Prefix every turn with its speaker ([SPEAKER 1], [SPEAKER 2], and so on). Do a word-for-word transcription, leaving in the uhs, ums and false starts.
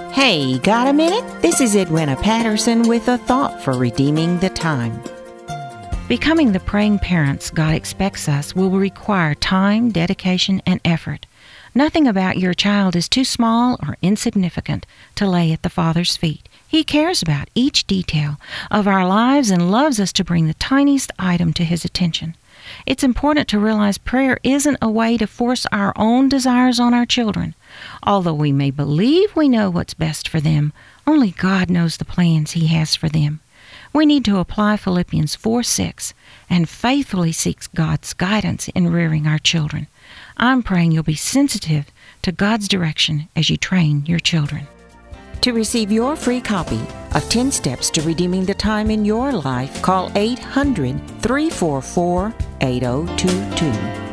[SPEAKER 1] Hey, got a minute? This is Edwina Patterson with a thought for redeeming the time.
[SPEAKER 2] Becoming the praying parents God expects us will require time, dedication, and effort. Nothing about your child is too small or insignificant to lay at the Father's feet. He cares about each detail of our lives and loves us to bring the tiniest item to His attention. It's important to realize prayer isn't a way to force our own desires on our children. Although we may believe we know what's best for them, only God knows the plans He has for them. We need to apply Philippians four six and faithfully seek God's guidance in rearing our children. I'm praying you'll be sensitive to God's direction as you train your children.
[SPEAKER 1] To receive your free copy of ten Steps to Redeeming the Time in Your Life, call eight hundred, three four four, eight oh two two.